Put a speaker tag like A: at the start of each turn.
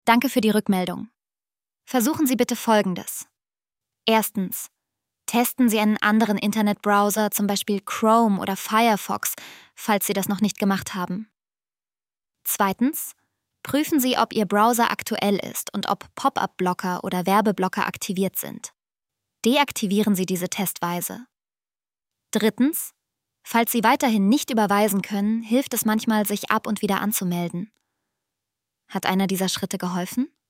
A: Danke für die Rückmeldung. Versuchen Sie bitte Folgendes. Erstens. Testen Sie einen anderen Internetbrowser, zum Beispiel Chrome oder Firefox, falls Sie das noch nicht gemacht haben. Zweitens. Prüfen Sie, ob Ihr Browser aktuell ist und ob Pop-up-Blocker oder Werbeblocker aktiviert sind. Deaktivieren Sie diese testweise. Drittens. Falls Sie weiterhin nicht überweisen können, hilft es manchmal, sich ab und wieder anzumelden. Hat einer dieser Schritte geholfen?